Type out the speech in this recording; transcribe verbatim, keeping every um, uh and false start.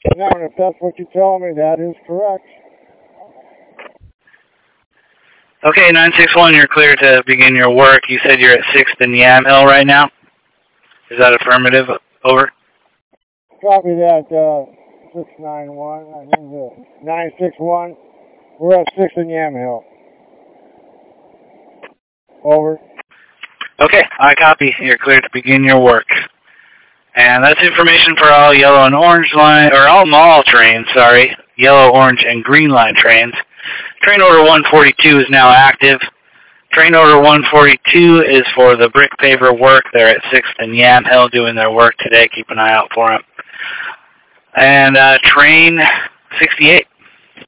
Now, if that's what you tell me, that is correct. Okay, nine six one, you're clear to begin your work. You said you're at sixth and Yamhill right now? Is that affirmative? Over? Copy that, uh, six nine one. I think the nine six one. We're at sixth and Yamhill. Over. Okay, I copy. You're clear to begin your work. And that's information for all yellow and orange line, or all mall trains, sorry. Yellow, orange, and green line trains. Train order one forty-two is now active. Train order one forty-two is for the brick paver work. They're at sixth and Yamhill doing their work today. Keep an eye out for them. And uh, train sixty-eight